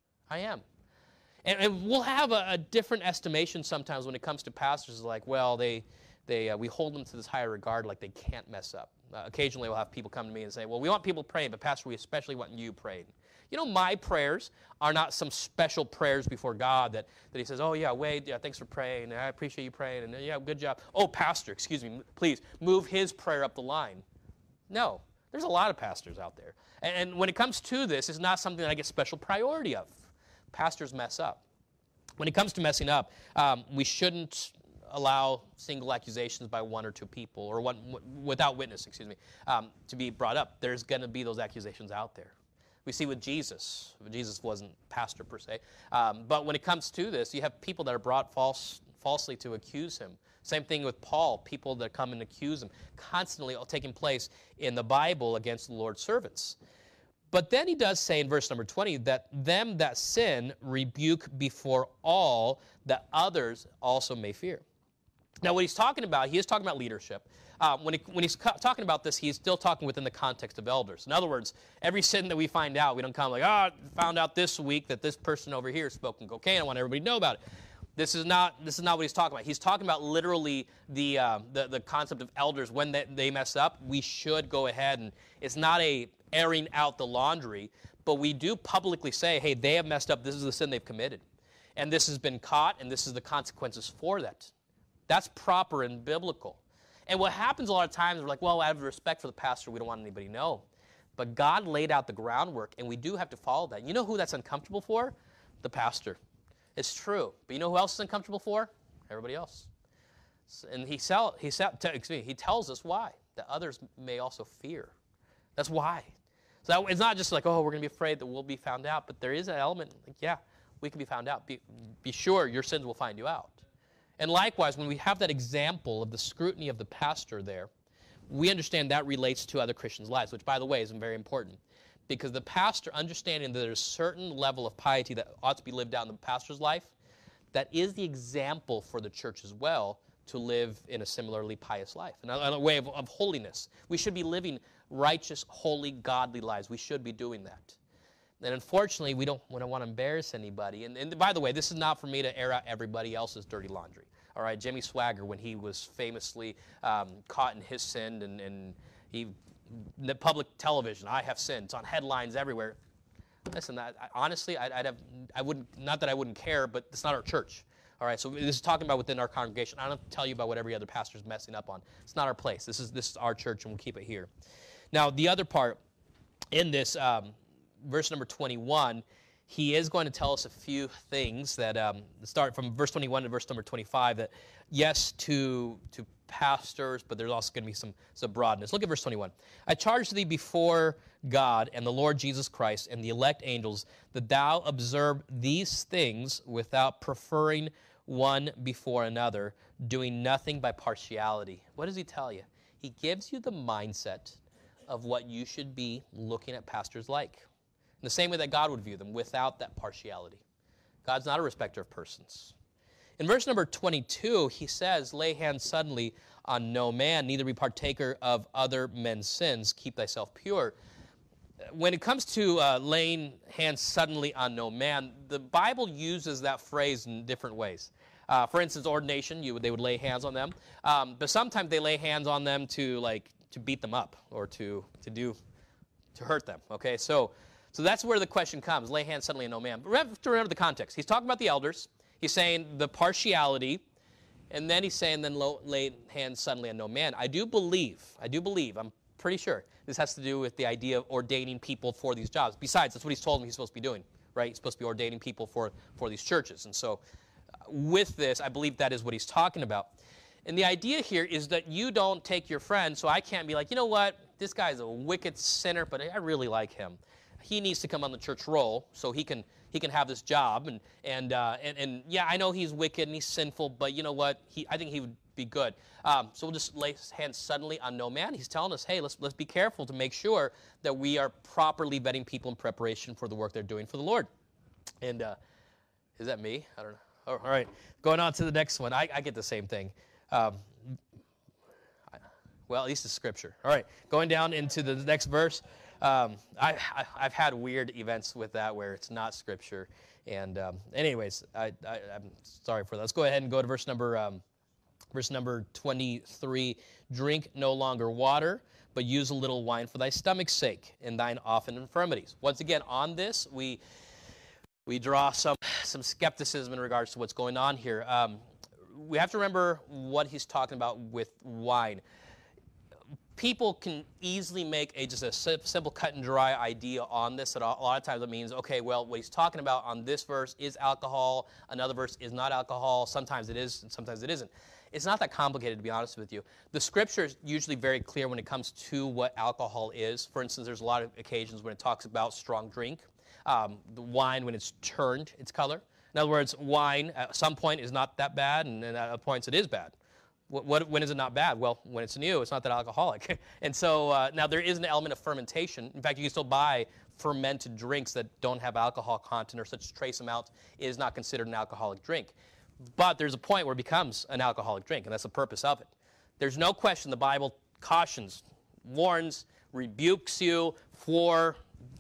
I am. And, and we'll have a, a different estimation sometimes when it comes to pastors, like, well, they, they, uh, we hold them to this higher regard like they can't mess up. Uh, occasionally we'll have people come to me and say, well, we want people praying, but Pastor, we especially want you praying. You know, my prayers are not some special prayers before God that, that he says, oh, yeah, Wade, yeah, thanks for praying. I appreciate you praying. And yeah, good job. Oh, Pastor, excuse me, please move his prayer up the line. No, there's a lot of pastors out there. And, and when it comes to this, it's not something that I get special priority of. Pastors mess up. When it comes to messing up, um, we shouldn't allow single accusations by one or two people, or one without witness, excuse me, um, to be brought up. There's going to be those accusations out there. We see with Jesus. Jesus wasn't pastor per se. Um, but when it comes to this, you have people that are brought false, falsely to accuse him. Same thing with Paul, people that come and accuse him, constantly taking place in the Bible against the Lord's servants. But then he does say in verse number twenty that them that sin rebuke before all, that others also may fear. Now, what he's talking about, he is talking about leadership. Uh, when, he, when he's talking about this, he's still talking within the context of elders. In other words, every sin that we find out, we don't come like, oh, I found out this week that this person over here is smoking cocaine. I want everybody to know about it. This is not, this is not what he's talking about. He's talking about literally the, uh, the, the concept of elders. When they, they mess up, we should go ahead, and it's not a airing out the laundry, but we do publicly say, hey, they have messed up. This is the sin they've committed. And this has been caught, and this is the consequences for that. That's proper and biblical. And what happens a lot of times, we're like, well, out of respect for the pastor, we don't want anybody to know. But God laid out the groundwork, and we do have to follow that. You know who that's uncomfortable for? The pastor. It's true. But you know who else is uncomfortable for? Everybody else. And he, sell, he, sell, excuse me, he tells us why. That others may also fear. That's why. So that, it's not just like, oh, we're going to be afraid that we'll be found out. But there is an element, like, yeah, we can be found out. Be, be sure your sins will find you out. And likewise, when we have that example of the scrutiny of the pastor there, we understand that relates to other Christians' lives, which, by the way, is very important. Because the pastor, understanding that there's a certain level of piety that ought to be lived out in the pastor's life, that is the example for the church as well to live in a similarly pious life, in a, in a way of, of holiness. We should be living righteous, holy, godly lives. We should be doing that. And unfortunately, we don't, we don't want to embarrass anybody. And, and by the way, this is not for me to air out everybody else's dirty laundry. All right, Jimmy Swaggart, when he was famously um, caught in his sin, and, and he, the public television, I have sinned. It's on headlines everywhere. Listen, I, I, honestly, I, I'd have, I wouldn't, not that I wouldn't care, but it's not our church. All right, so this is talking about within our congregation. I don't have to tell you about what every other pastor is messing up on. It's not our place. This is, this is our church, and we'll keep it here. Now, the other part in this, um, verse number twenty-one, he is going to tell us a few things that um, start from verse twenty-one to verse number twenty-five, that yes, to, to pastors, but there's also going to be some, some broadness. Look at verse twenty-one. I charge thee before God and the Lord Jesus Christ and the elect angels that thou observe these things without preferring one before another, doing nothing by partiality. What does he tell you? He gives you the mindset of what you should be looking at pastors like. In the same way that God would view them, without that partiality. God's not a respecter of persons. In verse number twenty-two, he says, lay hands suddenly on no man, neither be partaker of other men's sins. Keep thyself pure. When it comes to uh, laying hands suddenly on no man, the Bible uses that phrase in different ways. Uh, for instance, ordination, you would, they would lay hands on them. Um, but sometimes they lay hands on them to, like, to beat them up or to, to, do, to hurt them. Okay, so... So that's where the question comes, lay hands suddenly on no man. But we have to remember the context. He's talking about the elders. He's saying the partiality. And then he's saying, then lay hands suddenly on no man. I do believe, I do believe, I'm pretty sure, this has to do with the idea of ordaining people for these jobs. Besides, that's what he's told them he's supposed to be doing, right? He's supposed to be ordaining people for, for these churches. And so uh, with this, I believe that is what he's talking about. And the idea here is that you don't take your friend, so I can't be like, you know what, this guy's a wicked sinner, but I really like him. He needs to come on the church roll so he can he can have this job. And and uh, and, and yeah, I know he's wicked and he's sinful, but you know what? He I think he would be good. Um, so we'll just lay hands suddenly on no man. He's telling us, hey, let's let's be careful to make sure that we are properly vetting people in preparation for the work they're doing for the Lord. And uh, is that me? I don't know. Oh, all right, going on to the next one. I, I get the same thing. Um, I, well, at least it's Scripture. All right, going down into the next verse. Um, I, I, I've had weird events with that where it's not Scripture. And um, anyways, I, I, I'm sorry for that. Let's go ahead and go to verse number um, verse number twenty-three. Drink no longer water, but use a little wine for thy stomach's sake and thine often infirmities. Once again, on this, we we draw some, some skepticism in regards to what's going on here. Um, we have to remember what he's talking about with wine. People can easily make a just a simple cut and dry idea on this. That a lot of times it means, okay, well, what he's talking about on this verse is alcohol. Another verse is not alcohol. Sometimes it is, and sometimes it isn't. It's not that complicated, to be honest with you. The Scripture is usually very clear when it comes to what alcohol is. For instance, there's a lot of occasions when it talks about strong drink, um, the wine when it's turned its color. In other words, wine at some point is not that bad, and at other points it is bad. What, what, when is it not bad? Well, when it's new, it's not that alcoholic. And so uh, now there is an element of fermentation. In fact, you can still buy fermented drinks that don't have alcohol content or such trace amount is not considered an alcoholic drink. But there's a point where it becomes an alcoholic drink, and that's the purpose of it. There's no question the Bible cautions, warns, rebukes you for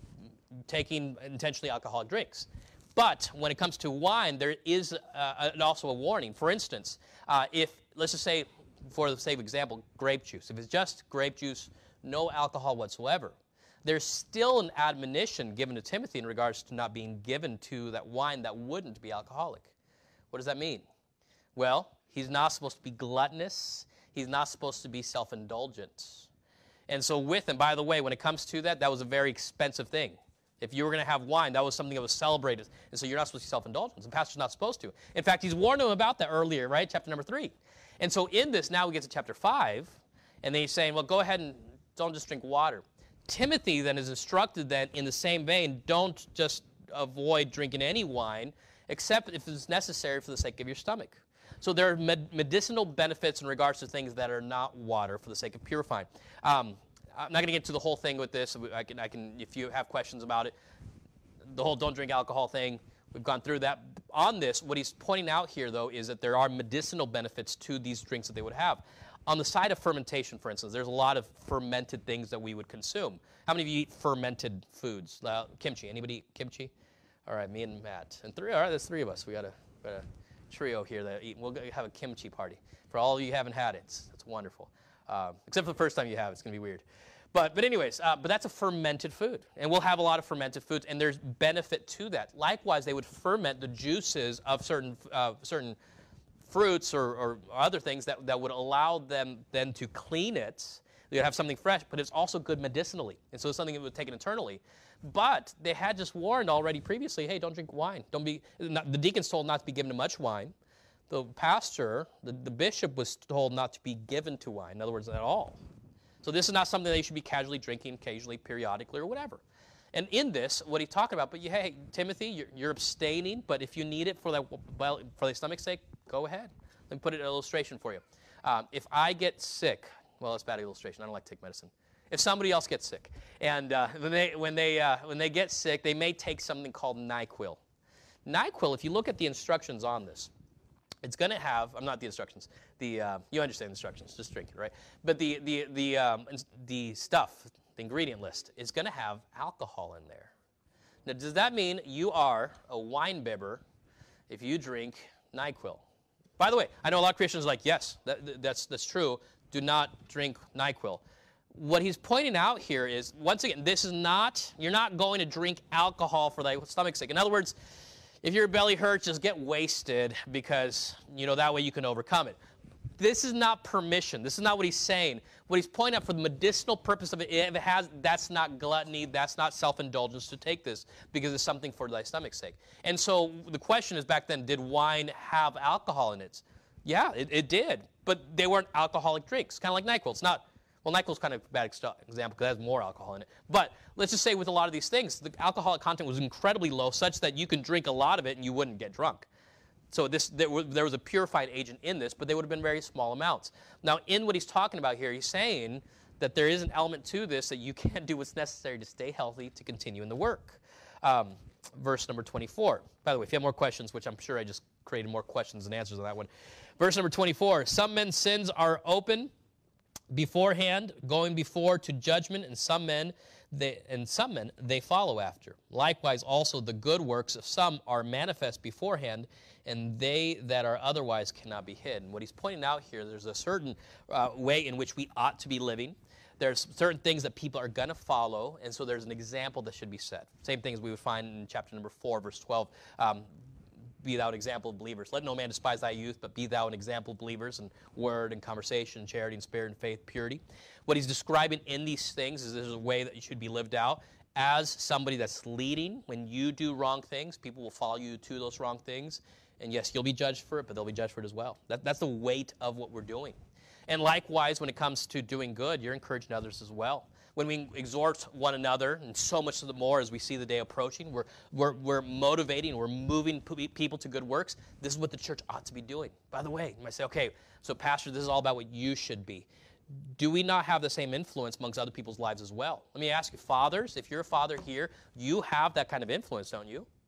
taking intentionally alcoholic drinks. But when it comes to wine, there is uh, also a warning. For instance, uh, if, let's just say, for the sake of example, grape juice. If it's just grape juice, no alcohol whatsoever, there's still an admonition given to Timothy in regards to not being given to that wine that wouldn't be alcoholic. What does that mean? Well, he's not supposed to be gluttonous. He's not supposed to be self-indulgent. And so with him, by the way, when it comes to that, that was a very expensive thing. If you were going to have wine, that was something that was celebrated. And so you're not supposed to be self-indulgent. The pastor's not supposed to. In fact, he's warned him about that earlier, right? Chapter number three. And so in this, now we get to chapter five, and then he's saying, well, go ahead and don't just drink water. Timothy then is instructed then in the same vein, don't just avoid drinking any wine, except if it's necessary for the sake of your stomach. So there are med- medicinal benefits in regards to things that are not water for the sake of purifying. Um, I'm not going to get into the whole thing with this. I can, I can, if you have questions about it, the whole don't drink alcohol thing, we've gone through that. On this, what he's pointing out here, though, is that there are medicinal benefits to these drinks that they would have. On the side of fermentation, for instance, there's a lot of fermented things that we would consume. How many of you eat fermented foods? Uh, kimchi. Anybody eat kimchi? All right, me and Matt. And three. All right, there's three of us. We got a, got a trio here that eat. We'll have a kimchi party. For all of you who haven't had it, it's, it's wonderful. Um, except for the first time you have, it's going to be weird. But, but anyways, uh, but that's a fermented food. And we'll have a lot of fermented foods, and there's benefit to that. Likewise, they would ferment the juices of certain uh, certain fruits or, or other things that, that would allow them then to clean it. They'd have something fresh, but it's also good medicinally. And so it's something that would take it eternally. But they had just warned already previously, hey, don't drink wine. Don't be. Not, the deacon's told not to be given to much wine. The pastor, the, the bishop was told not to be given to wine. In other words, at all. So this is not something that you should be casually drinking, occasionally, periodically, or whatever. And in this, what he's talking about, but you, hey, Timothy, you're, you're abstaining, but if you need it for that, well, for the stomach's sake, go ahead. Let me put it in an illustration for you. Um, if I get sick, well, it's a bad illustration. I don't like to take medicine. If somebody else gets sick, and uh, when they when they uh, when they get sick, they may take something called NyQuil. NyQuil, if you look at the instructions on this, it's going to have, I'm not the instructions, the, uh, you understand the instructions, just drink it, right? But the, the, the, um, the stuff, the ingredient list, is going to have alcohol in there. Now, does that mean you are a wine bibber if you drink NyQuil? By the way, I know a lot of Christians are like, yes, that, that's, that's true. Do not drink NyQuil. What he's pointing out here is, once again, this is not, you're not going to drink alcohol for thy stomach's sake. In other words, if your belly hurts, just get wasted because, you know, that way you can overcome it. This is not permission. This is not what he's saying. What he's pointing out for the medicinal purpose of it, if it has, that's not gluttony, that's not self-indulgence to take this because it's something for thy stomach's sake. And so the question is back then, did wine have alcohol in it? Yeah, it, it did, but they weren't alcoholic drinks, kind of like NyQuil. It's not. Well, NyQuil's kind of a bad example because it has more alcohol in it. But let's just say with a lot of these things, the alcoholic content was incredibly low such that you can drink a lot of it and you wouldn't get drunk. So this, there, was, there was a purifying agent in this, but they would have been very small amounts. Now, in what he's talking about here, he's saying that there is an element to this that you can't do what's necessary to stay healthy, to continue in the work. Um, verse number twenty-four. By the way, if you have more questions, which I'm sure I just created more questions than answers on that one. Verse number twenty-four. Some men's sins are open beforehand, going before to judgment, and some men they and some men they follow after. Likewise also the good works of some are manifest beforehand, and they that are otherwise cannot be hidden. What he's pointing out here, there's a certain uh, way in which we ought to be living. There's certain things that people are going to follow, and so there's an example that should be set. Same things we would find in chapter number four, verse twelve. Um, Be thou an example of believers. Let no man despise thy youth, but be thou an example of believers in word and conversation, charity and spirit and faith, purity. What he's describing in these things is there's a way that you should be lived out as somebody that's leading. When you do wrong things, people will follow you to those wrong things. And yes, you'll be judged for it, but they'll be judged for it as well. That, that's the weight of what we're doing. And likewise, when it comes to doing good, you're encouraging others as well. When we exhort one another, and so much the more as we see the day approaching, we're, we're, we're motivating, we're moving people to good works. This is what the church ought to be doing. By the way, you might say, okay, so Pastor, this is all about what you should be. Do we not have the same influence amongst other people's lives as well? Let me ask you, fathers, if you're a father here, you have that kind of influence, don't you?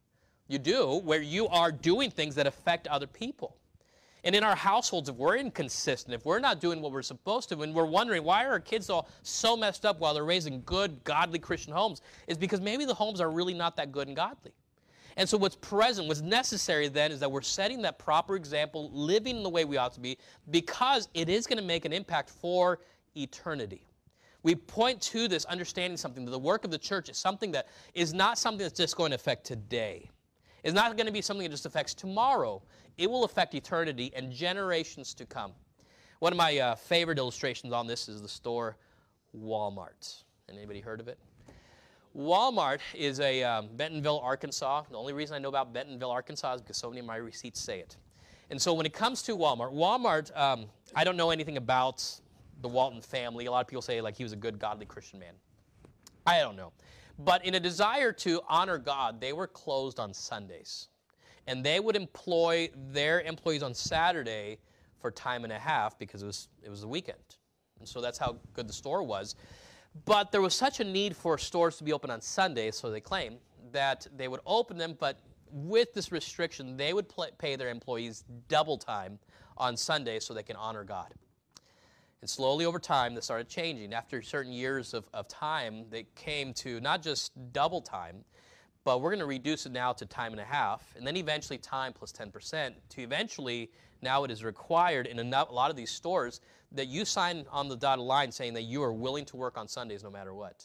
You do, where you are doing things that affect other people. And in our households, if we're inconsistent, if we're not doing what we're supposed to, and we're wondering why are our kids all so messed up while they're raising good, godly Christian homes, is because maybe the homes are really not that good and godly. And so what's present, what's necessary then is that we're setting that proper example, living in the way we ought to be, because it is going to make an impact for eternity. We point to this understanding something, that the work of the church is something that is not something that's just going to affect today. It's not going to be something that just affects tomorrow. It will affect eternity and generations to come. One of my uh, favorite illustrations on this is the store Walmart. Anybody heard of it? Walmart is a um, Bentonville, Arkansas. The only reason I know about Bentonville, Arkansas is because so many of my receipts say it. And so when it comes to Walmart, Walmart, um, I don't know anything about the Walton family. A lot of people say like he was a good, godly Christian man. I don't know. But in a desire to honor God, they were closed on Sundays. And they would employ their employees on Saturday for time and a half because it was, it was the weekend. And so that's how good the store was. But there was such a need for stores to be open on Sundays, so they claim, that they would open them, but with this restriction, they would play, pay their employees double time on Sundays so they can honor God. And slowly over time, this started changing. After certain years of, of time, they came to not just double time, but we're going to reduce it now to time and a half, and then eventually time plus ten percent, to eventually now it is required in a lot of these stores that you sign on the dotted line saying that you are willing to work on Sundays no matter what.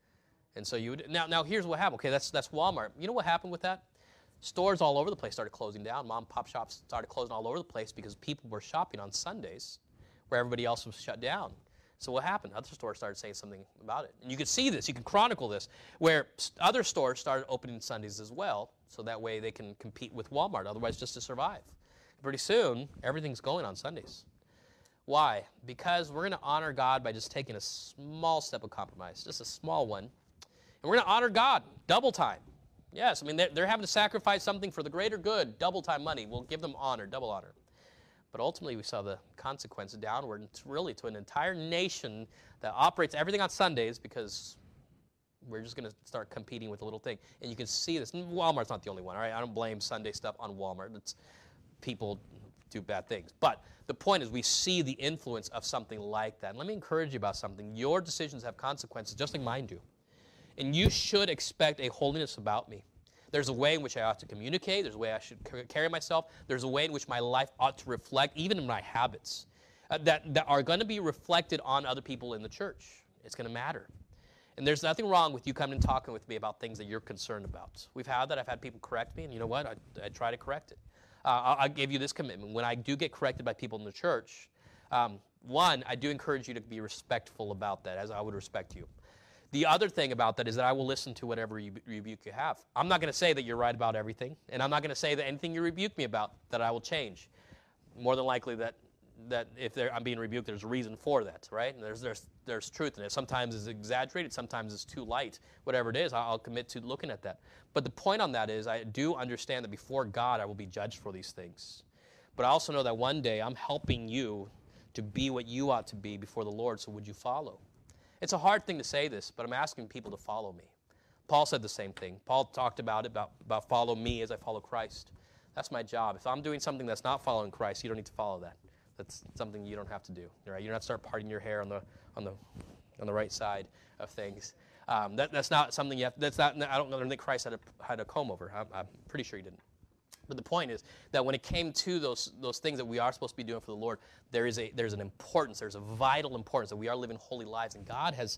And so you would, now, now here's what happened. Okay, that's, that's Walmart. You know what happened with that? Stores all over the place started closing down. Mom and pop shops started closing all over the place because people were shopping on Sundays where everybody else was shut down. So what happened? Other stores started saying something about it. And you can see this, you can chronicle this, where other stores started opening Sundays as well, so that way they can compete with Walmart, otherwise just to survive. Pretty soon, everything's going on Sundays. Why? Because we're going to honor God by just taking a small step of compromise, just a small one. And we're going to honor God, double time. Yes, I mean, they're, they're having to sacrifice something for the greater good, double time money. We'll give them honor, double honor. But ultimately, we saw the consequences downward, and it's really to an entire nation that operates everything on Sundays because we're just going to start competing with a little thing. And you can see this. Walmart's not the only one, all right? I don't blame Sunday stuff on Walmart. It's, people do bad things. But the point is we see the influence of something like that. And let me encourage you about something. Your decisions have consequences just like mine do. And you should expect a holiness about me. There's a way in which I ought to communicate. There's a way I should carry myself. There's a way in which my life ought to reflect, even in my habits, uh, that, that are going to be reflected on other people in the church. It's going to matter. And there's nothing wrong with you coming and talking with me about things that you're concerned about. We've had that. I've had people correct me, and you know what? I, I try to correct it. Uh, I'll, I'll give you this commitment. When I do get corrected by people in the church, um, one, I do encourage you to be respectful about that, as I would respect you. The other thing about that is that I will listen to whatever rebuke you have. I'm not going to say that you're right about everything, and I'm not going to say that anything you rebuke me about that I will change. More than likely that that if I'm being rebuked, there's a reason for that, right? And there's there's there's truth in it. Sometimes it's exaggerated, sometimes it's too light. Whatever it is, I'll commit to looking at that. But the point on that is I do understand that before God I will be judged for these things. But I also know that one day I'm helping you to be what you ought to be before the Lord, so would you follow? It's a hard thing to say this, but I'm asking people to follow me. Paul said the same thing. Paul talked about it, about, about follow me as I follow Christ. That's my job. If I'm doing something that's not following Christ, you don't need to follow that. That's something you don't have to do. Right? You don't have to start parting your hair on the on the on the right side of things. Um, that, that's not something you have. That's not. I don't, I don't think Christ had a had a comb over. I'm, I'm pretty sure he didn't. But the point is that when it came to those those things that we are supposed to be doing for the Lord, there is a there's an importance, there's a vital importance that we are living holy lives, and God has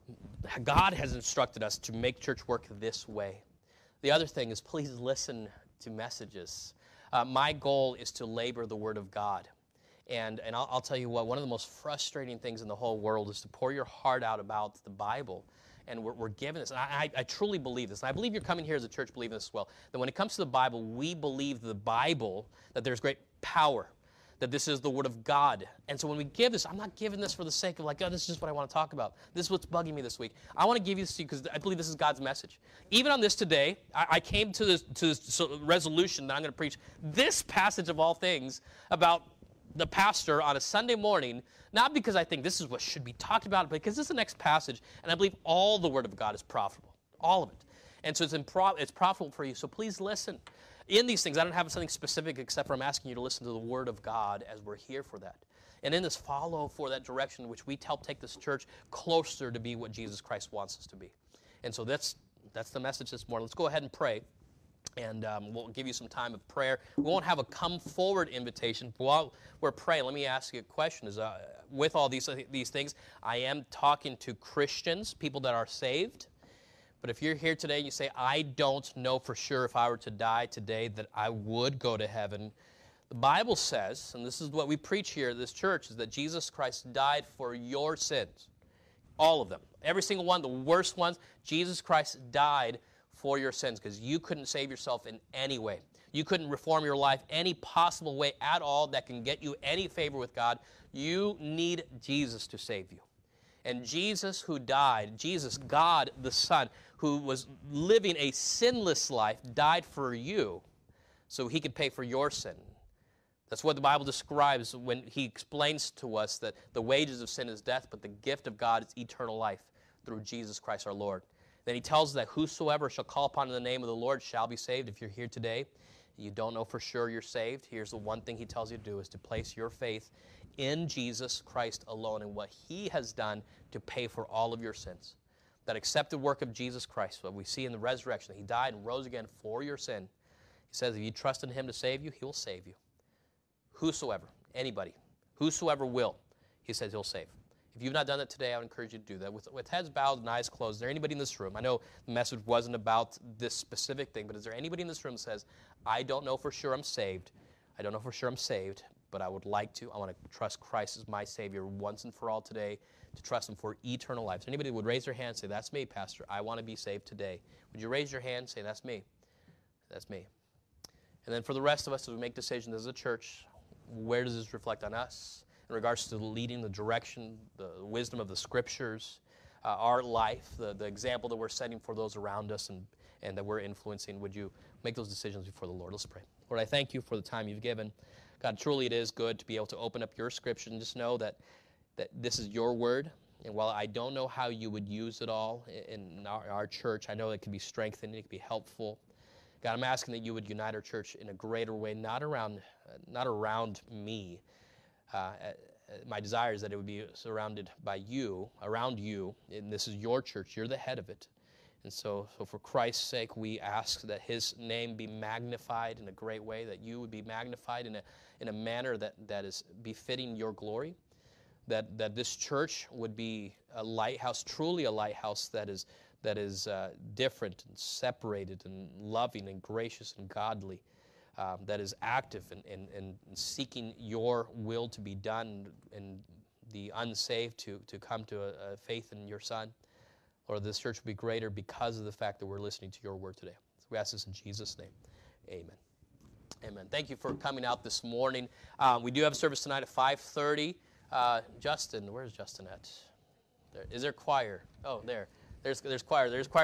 God has instructed us to make church work this way. The other thing is, please listen to messages. Uh, my goal is to labor the Word of God, and and I'll, I'll tell you what, one of the most frustrating things in the whole world is to pour your heart out about the Bible. And we're, we're given this, and I, I, I truly believe this, and I believe you're coming here as a church believing this as well, that when it comes to the Bible, we believe the Bible, that there's great power, that this is the Word of God. And so when we give this, I'm not giving this for the sake of like, oh, this is just what I want to talk about. This is what's bugging me this week. I want to give you this to you because I believe this is God's message. Even on this today, I, I came to this, to this resolution that I'm going to preach this passage of all things about the pastor on a Sunday morning, not because I think this is what should be talked about, but because this is the next passage, and I believe all the Word of God is profitable, all of it. And so it's, impro- it's profitable for you. So please listen. In these things, I don't have something specific except for I'm asking you to listen to the Word of God as we're here for that. And in this, follow for that direction in which we help take this church closer to be what Jesus Christ wants us to be. And so that's that's the message this morning. Let's go ahead and pray. And um, we'll give you some time of prayer. We won't have a come forward invitation. While we're praying, let me ask you a question. Is, uh, with all these, these things, I am talking to Christians, people that are saved. But if you're here today and you say, I don't know for sure if I were to die today that I would go to heaven, the Bible says, and this is what we preach here at this church, is that Jesus Christ died for your sins. All of them. Every single one, the worst ones, Jesus Christ died for your sins because you couldn't save yourself in any way. You couldn't reform your life any possible way at all that can get you any favor with God. You need Jesus to save you. And Jesus who died, Jesus, God the Son, who was living a sinless life, died for you so he could pay for your sin. That's what the Bible describes when he explains to us that the wages of sin is death, but the gift of God is eternal life through Jesus Christ our Lord. Then he tells us that whosoever shall call upon the name of the Lord shall be saved. If you're here today, you don't know for sure you're saved, here's the one thing he tells you to do is to place your faith in Jesus Christ alone and what he has done to pay for all of your sins. That accepted work of Jesus Christ, what we see in the resurrection, that he died and rose again for your sin. He says if you trust in him to save you, he will save you. Whosoever, anybody, whosoever will, he says he'll save. If you've not done that today, I would encourage you to do that. With, with heads bowed and eyes closed, is there anybody in this room? I know the message wasn't about this specific thing, but is there anybody in this room that says, I don't know for sure I'm saved. I don't know for sure I'm saved, but I would like to. I want to trust Christ as my Savior once and for all today, to trust him for eternal life. So anybody would raise their hand and say, that's me, Pastor. I want to be saved today. Would you raise your hand and say, that's me? That's me. And then for the rest of us, as we make decisions as a church, where does this reflect on us? In regards to the leading, the direction, the wisdom of the Scriptures, uh, our life, the, the example that we're setting for those around us and, and that we're influencing, would you make those decisions before the Lord? Let's pray. Lord, I thank you for the time you've given. God, truly it is good to be able to open up your Scripture and just know that, that this is your word. And while I don't know how you would use it all in our, our church, I know it can be strengthened, it can be helpful. God, I'm asking that you would unite our church in a greater way, not around, uh, not around me. Uh, my desire is that it would be surrounded by you, around you, and this is your church. You're the head of it. And so, so for Christ's sake, we ask that his name be magnified in a great way, that you would be magnified in a, in a manner that, that is befitting your glory, that, that this church would be a lighthouse, truly a lighthouse that is, that is uh, different and separated and loving and gracious and godly. Um, that is active in, in, in seeking your will to be done and the unsaved to, to come to a, a faith in your Son. Lord, this church will be greater because of the fact that we're listening to your word today. So we ask this in Jesus' name. Amen. Amen. Thank you for coming out this morning. Um, we do have a service tonight at five thirty. Uh, Justin, where's Justin at? There. Is there choir? Oh, there. There's, there's choir. There's choir.